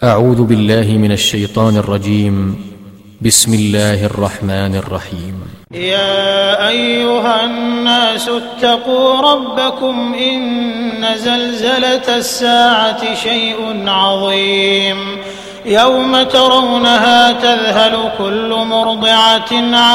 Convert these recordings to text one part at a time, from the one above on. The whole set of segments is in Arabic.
أعوذ بالله من الشيطان الرجيم. بسم الله الرحمن الرحيم. يا أيها الناس اتقوا ربكم إن زلزلة الساعة شيء عظيم يوم ترونها تذهل كل مرضعة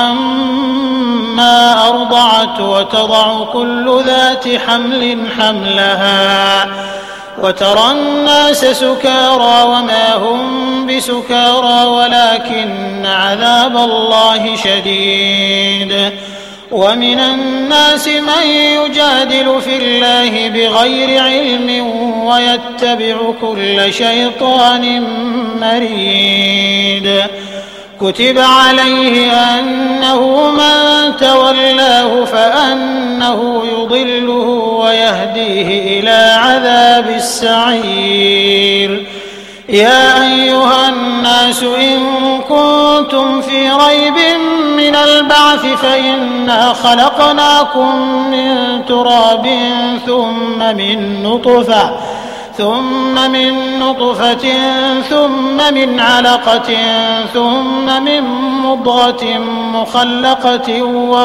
عما أرضعت وتضع كل ذات حمل حملها وترى الناس سكارى وما هم بسكارى ولكن عذاب الله شديد. ومن الناس من يجادل في الله بغير علم ويتبع كل شيطان مريد. كتب عليه أنه من تولاه فأنه يضله ويهديه إلى عذاب السعير. يا أيها الناس إن كنتم في ريب من البعث فإنا خلقناكم من تراب ثم من نطفة ثم من علقة ثم من مضغة مخلقة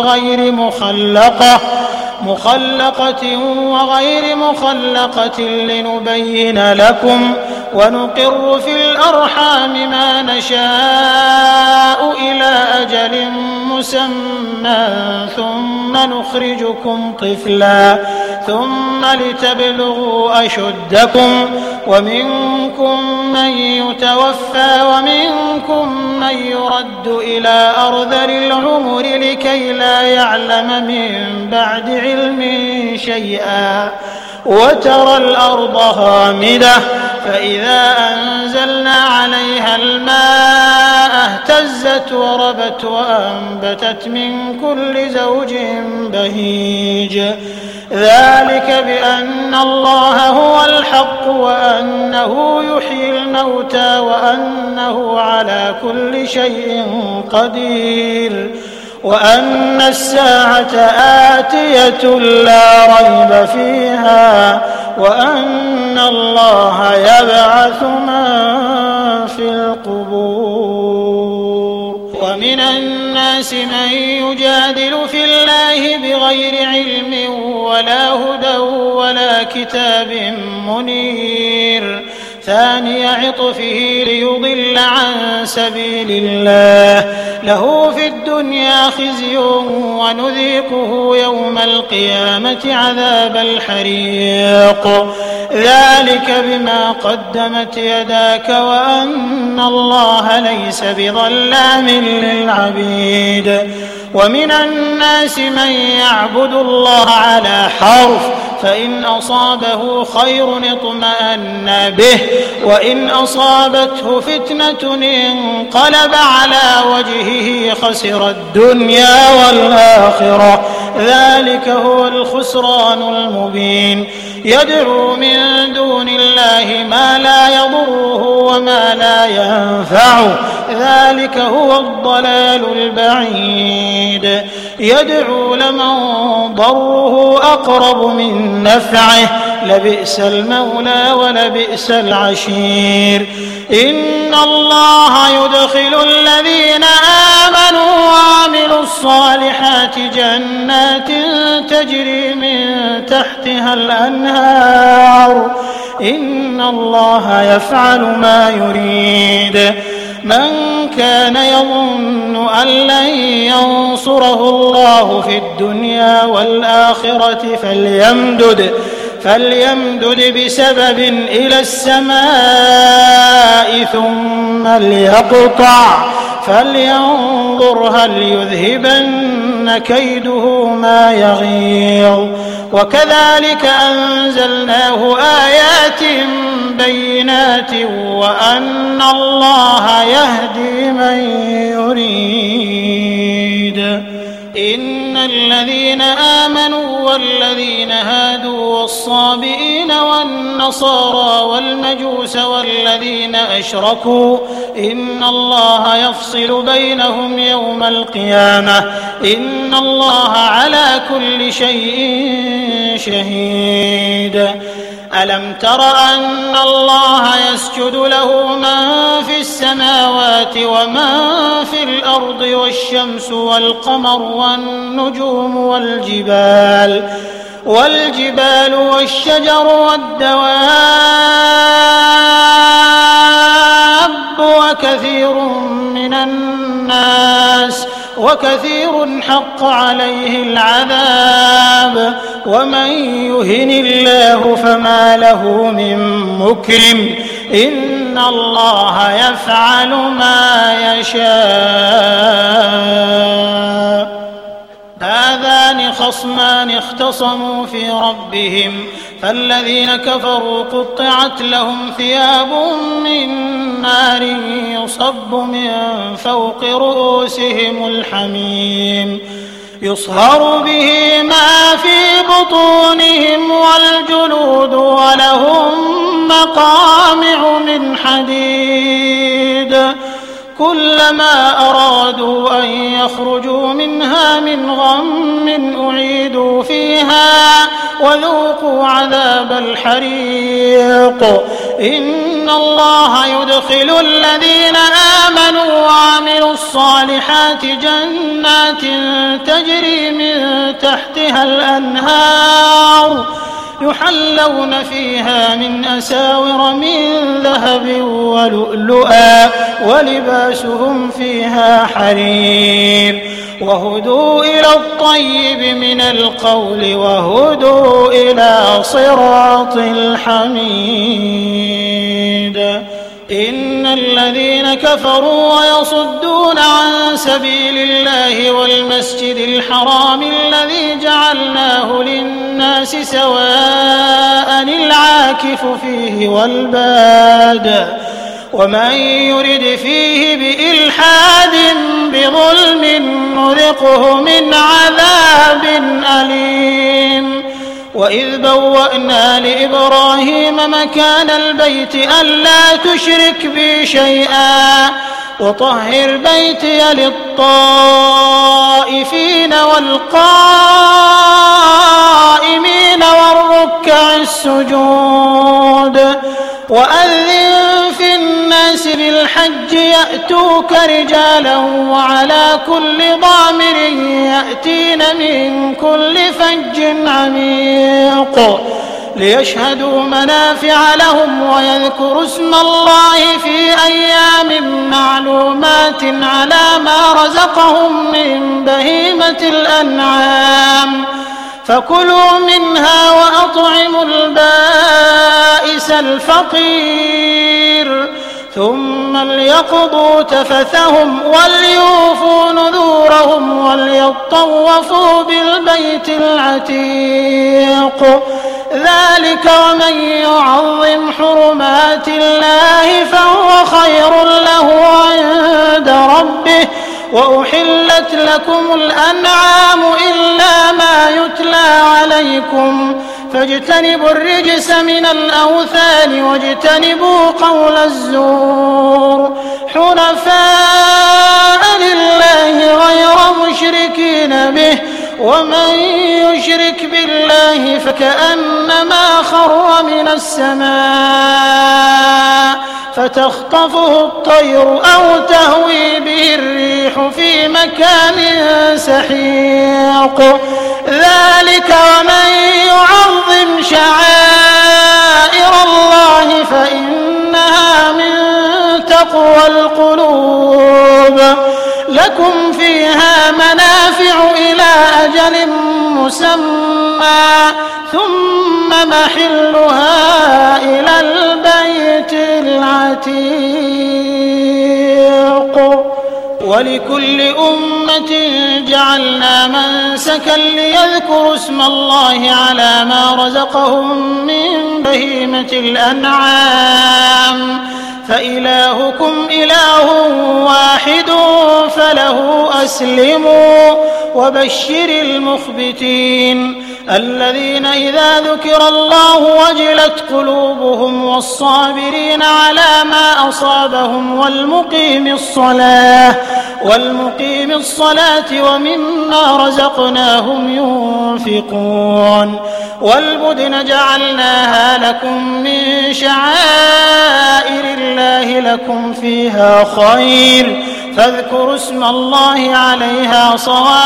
وغير مخلقة لنبين لكم ونقر في الأرحام ما نشاء إلى أجل مسمى ثم نخرجكم طفلا ثم لتبلغوا أشدكم ومنكم من يتوفى ومنكم من يرد إلى أرذل العمر لكي لا يعلم من بعد علم شيئا. وترى الأرض هامدة فإذا أنزلنا عليها الماء اهتزت وربت وأنبتت من كل زوج بهيج. ذلك بأن الله هو الحق وأنه يحيي الموتى وأنه على كل شيء قدير وأن الساعة آتية لا ريب فيها وأن الله يبعث من في القبور. ومن الناس من يجادل في الله بغير علم ولا هدى ولا كتاب منير. ثاني عطفه ليضل عن سبيل الله له في الدنيا خزي ونذيقه يوم القيامة عذاب الحريق. ذلك بما قدمت يداك وأن الله ليس بظلام للعبيد. ومن الناس من يعبد الله على حرف فإن أصابه خير اطمأن به وإن أصابته فتنة انقلب على وجهه خسر الدنيا والآخرة. ذلك هو الخسران المبين. يدعو من دون الله ما لا يضره وما لا ينفعه ذلك هو الضلال البعيد. يدعو لمن ضره أقرب من نفعه لبئس المولى ولبئس العشير. إن الله يدخل الذين آمنوا وعملوا الصالحات جنات تجري من تحتها الأنهار. إن الله يفعل ما يريد. من كان يظن أن لن ينصره الله في الدنيا والآخرة فليمدد بسبب إلى السماء ثم ليقطع فلينظر هل يذهبن كيده ما يغيظ. وكذلك أنزلناه آيات بينات وأن الله يهدي من يريد. إن الذين آمنوا والذين هادوا والصابئين والنصارى والمجوس والذين أشركوا إن الله يفصل بينهم يوم القيامة إن الله على كل شيء شهيد. ألم تر أن الله يسجد له من في السماوات ومن في الأرض والشمس والقمر والنجوم والجبال والشجر والدواب وكثير حق عليه العذاب ومن يهن الله فما له من مكرم إن الله يفعل ما يشاء. هذان خصمان اختصموا في ربهم فالذين كفروا قطعت لهم ثياب من نار يصب من فوق رؤوسهم الحميم يصهر به ما في بطونهم والجلود ولهم مقامع من حديد كلما أرادوا أن يخرجوا منها من غم أعيدوا فيها وذوقوا عذاب الحريق. إن الله يدخل الذين آمنوا وعملوا الصالحات جنات تجري من تحتها الأنهار يحلون فيها من أساور من ذهب ولؤلؤا ولباسهم فيها حرير وهدوا إلى الطيب من القول وهدوا إلى صراط الحميد. إن الذين كفروا ويصدون عن سبيل الله والمسجد الحرام الذي جعلناه للناس سواء العاكف فيه والباد ومن يرد فيه بإلحاد بظلم نذقه من عذاب أليم. وإذ بوأنا لإبراهيم مكان البيت ألا تشرك بي شيئا وطهر بيتي للطائفين والقائمين والركع السجود. وأذن في الناس بالحج يأتوك رجالا وعلى كل ضامر يأتين من كل فج عميق ليشهدوا منافع لهم ويذكروا اسم الله في أيام معلومات على ما رزقهم من بهيمة الأنعام فكلوا منها وأطعموا البائس الفقير ثم ليقضوا تفثهم وليوفوا نذورهم وليطوفوا بالبيت العتيق. ذلك ومن يعظم حرمات الله فهو خير له عند ربه. وأحلت لكم الأنعام إلا ما يتلى عليكم فاجتنبوا الرجس من الأوثان واجتنبوا قول الزور حنفاء لله غير مشركين به ومن يشرك بالله فكأنما خر من السماء فتخطفه الطير أو تهوي به الريح في مكان سحيق. ذلك ومن يعظم شعائر الله فإنها من تقوى القلوب. لكم فيها منافع إلى أجل مسمى ثم محلها إلى البيت العتيق. ولكل أمة جعلنا منسكا ليذكروا اسم الله على ما رزقهم من بهيمة الأنعام فإلهكم إله واحد فله أسلموا وبشر المخبتين الذين إذا ذكر الله وجلت قلوبهم والصابرين على ما أصابهم والمقيم الصلاة ومما رزقناهم ينفقون والبدن جعلناها لكم من شعائر الله لكم فيها خير فاذكروا اسم الله عليها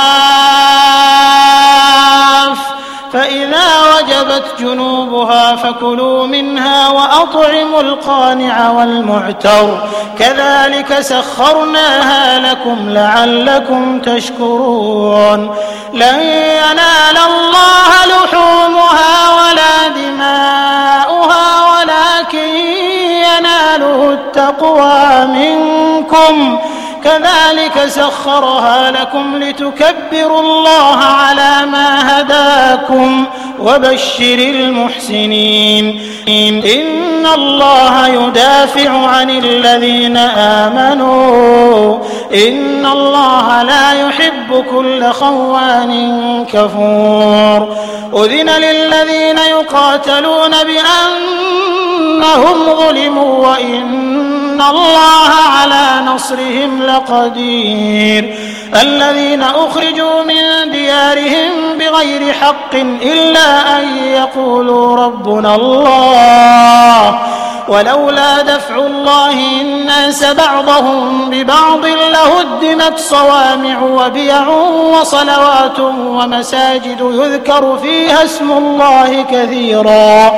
صواف فإذا وجبت جنوبها فكلوا منها وأطعموا القانع والمعتر كذلك سخرناها لكم لعلكم تشكرون لن ينال الله لحومها ولا دماؤها ولكن يناله التقوى منكم كذلك سخرها لكم لتكبروا الله على ما هداكم وبشر المحسنين إن الله يدافع عن الذين آمنوا إن الله لا يحب كل خوان كفور أذن للذين يقاتلون بأنهم ظلموا وإن الله على نصرهم لقدير الذين أخرجوا من ديارهم بغير حق إلا أن يقولوا ربنا الله ولولا دفع الله الناس بعضهم ببعض لهدمت صوامع وبيع وصلوات ومساجد يذكر فيها اسم الله كثيرا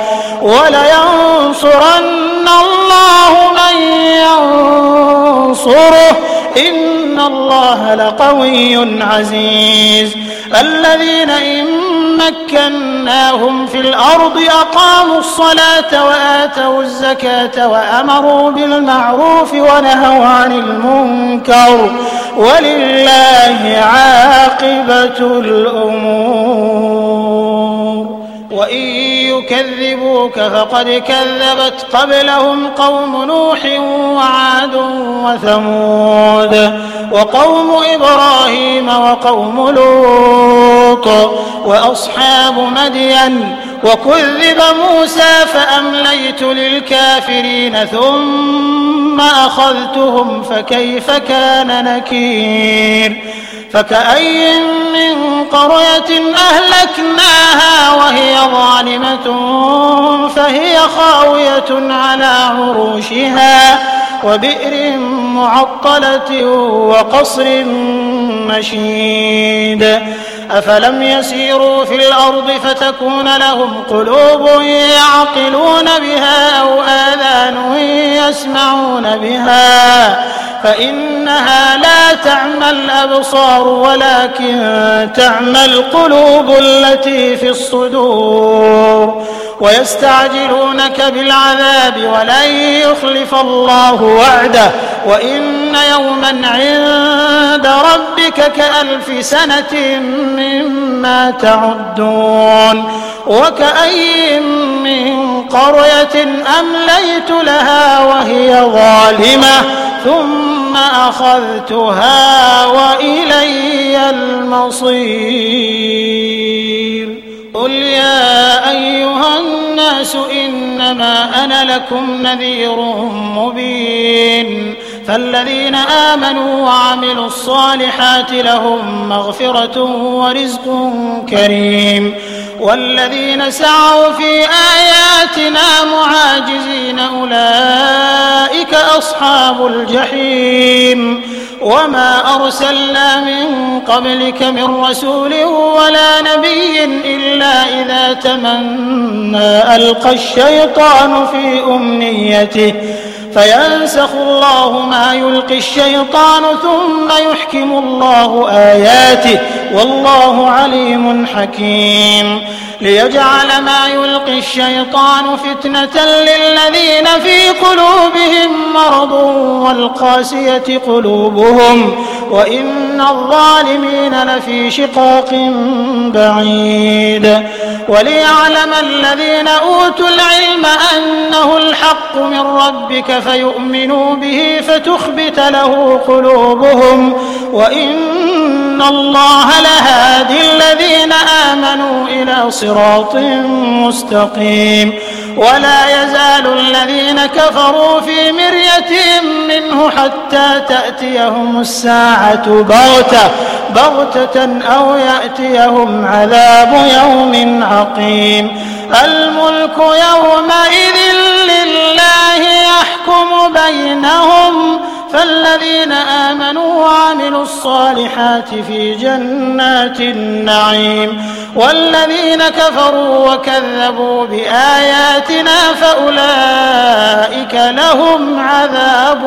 ولينصرن الله من ينصره إن الله لقوي عزيز الذين إن مكناهم في الأرض أقاموا الصلاة وآتوا الزكاة وأمروا بالمعروف ونهوا عن المنكر ولله عاقبة الأمور وإن يكذبوك فقد كذبت قبلهم قوم نوح وعاد وثمود وقوم إبراهيم وقوم لوط وأصحاب مدين وكذب موسى فأمليت للكافرين ثم أخذتهم فكيف كان نكير فكأي من قرية أهلكناها وهي ظالمة فهي خاوية على عروشها وبئر معطلة وقصر مشيد أفلم يسيروا في الأرض فتكون لهم قلوب يعقلون بها أو آذان يسمعون بها فإنها لا تعمى الأبصار ولكن تعمى القلوب التي في الصدور ويستعجلونك بالعذاب ولن يخلف الله وعده وإن يوما عند ربك كألف سنة مما تعدون وكأي من قرية أمليت لها وهي ظالمة ثم أخذتها وإلي المصير قل يا أيها الناس إنما أنا لكم نذير مبين فالذين آمنوا وعملوا الصالحات لهم مغفرة ورزق كريم والذين سعوا في آياتنا معاجزين أولئك أصحاب الجحيم وما أرسلنا من قبلك من رسول ولا نبي إلا إذا تمنى ألقى الشيطان في أمنيته فينسخ الله ما يلقي الشيطان ثم يحكم الله آياته والله عليم حكيم ليجعل ما يلقي الشيطان فتنة للذين في قلوبهم مرض والقاسية قلوبهم وإن الظالمين لفي شقاق بعيد وليعلم الذين أوتوا العلم أنه الحق من ربك فيؤمنوا به فتخبت له قلوبهم وإن الله لهادي الذين آمنوا إلى صراط مستقيم ولا يزال الذين كفروا في مرية منه حتى تأتيهم الساعة بغتة أو يأتيهم عذاب يوم عقيم الملك يومئذ لله يحكم بينهم فالذين آمنوا وعملوا الصالحات في جنات النعيم والذين كفروا وكذبوا بآياتنا فأولئك لهم عذاب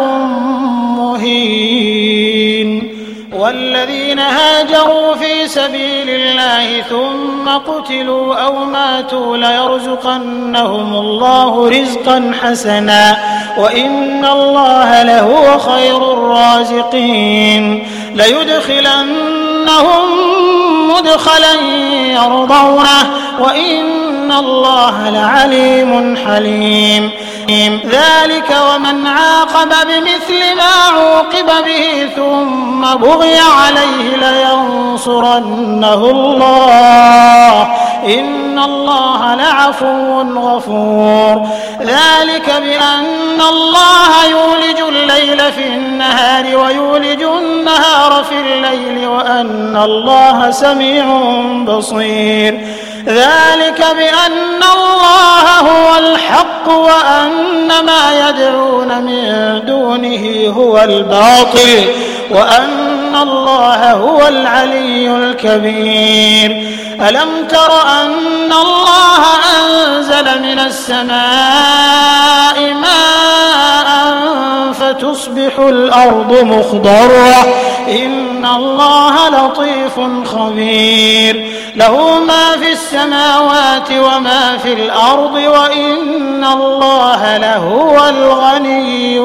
مهين والذين هاجروا في سبيل الله ثم قتلوا أو ماتوا ليرزقنهم الله رزقا حسنا وإن الله لهو خير الرازقين ليدخلنهم مدخلا يرضونه وإن الله لعليم حليم ذلك ومن عاقب بمثل ما عوقب به ثم بغي عليه لينصرنه الله إن الله لعفو غفور ذلك بأن الله يولج الليل في النهار ويولج النهار في الليل وأن الله سميع بصير ذلك بأن الله هو الحق وأن ما يدعون من دونه هو الباطل وأن الله هو العلي الكبير ألم تر أن الله أنزل من السماء ماء فتصبح الأرض مخضرة إن الله لطيف خبير له ما في السماوات وما في الأرض وإن الله لهو الغني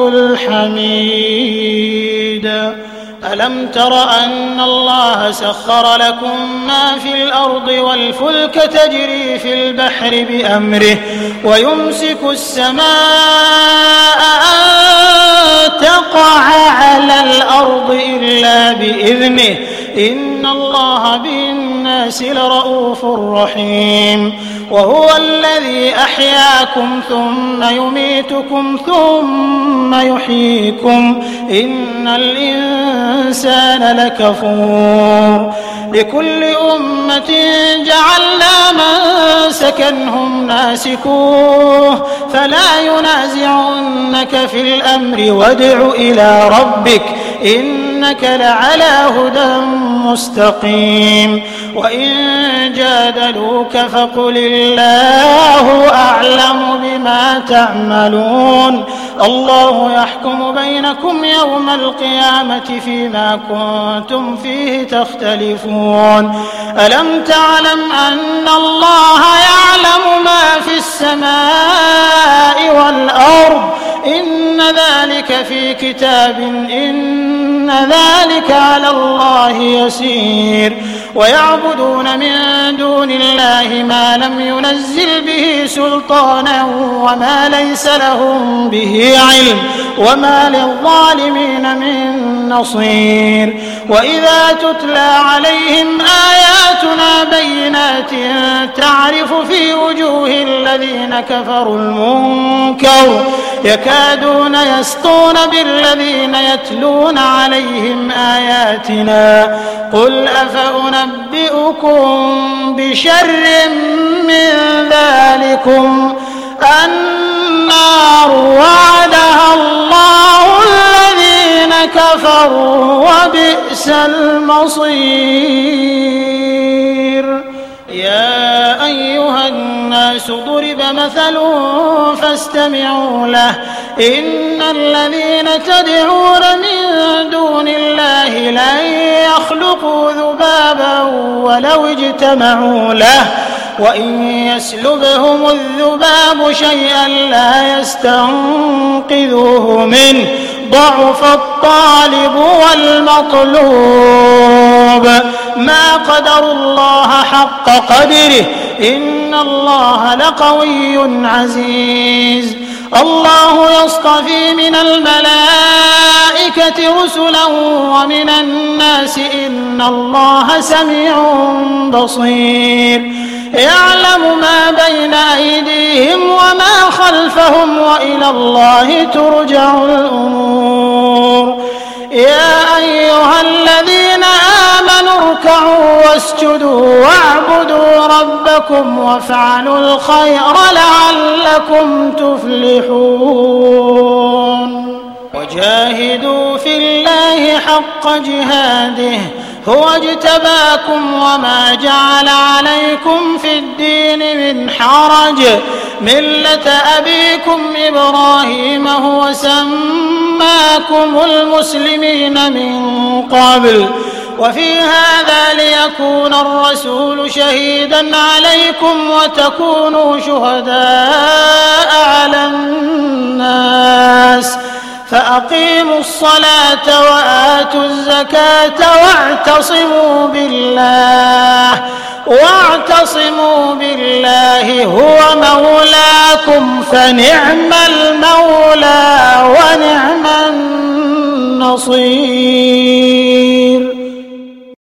الحميد ألم تر أن الله سخر لكم ما في الأرض والفلك تجري في البحر بأمره ويمسك السماء أن تقع على الأرض إلا بإذنه إن الله بالناس لرؤوف رحيم وهو الذي أحياكم ثم يميتكم ثم يحييكم إن الإنسان لكفور لكل أمة جعلنا منسكا هم ناسكوه فلا ينازعنك في الأمر وادع إلى ربك إنك لعلى هدى مستقيم وإن جادلوك فقل الله أعلم بما تعملون الله يحكم بينكم يوم القيامة فيما كنتم فيه تختلفون ألم تعلم أن الله يعلم ما في السماء والأرض إن ذلك في كتاب إن ذلك على الله يسير ويعبدون من دون الله ما لم ينزل به سلطانا وما ليس لهم به علم وما للظالمين من نصير وإذا تتلى عليهم آياتنا بينات تعرف في وجوه الذين كفروا المنكر يكادون يسطون بالذين يتلون عليهم آياتنا قل أفأنبئكم بشر من ذلكم النار وعدها الله الذين كفروا وبئس المصير يا أيها الناس ضرب مثل فاستمعوا له إن الذين تدعون من دون الله لن يخلقوا ذبابا ولو اجتمعوا له وإن يسلبهم الذباب شيئا لا يستنقذوه منه ضعف الطالب والمطلوب ما قدروا الله حق قدره إن الله لقوي عزيز الله يصطفي من الملائكة رسلا ومن الناس إن الله سميع بصير يعلم ما بين أيديهم وما خلفهم وإلى الله ترجع الأمور يا أيها الذين آمنوا اركعوا واسجدوا واعبدوا ربكم وافعلوا الخير لعلكم تفلحون وجاهدوا في الله حق جهاده هو اجتباكم وما جعل عليكم في الدين من حرج ملة أبيكم إبراهيم هو سماكم المسلمين من قبل وفي هذا ليكون الرسول شهيدا عليكم وتكونوا شهداء على الناس فأقيموا الصلاة وآتوا الزكاة واعتصموا بالله هو مولاكم فنعم المولى ونعم النصير.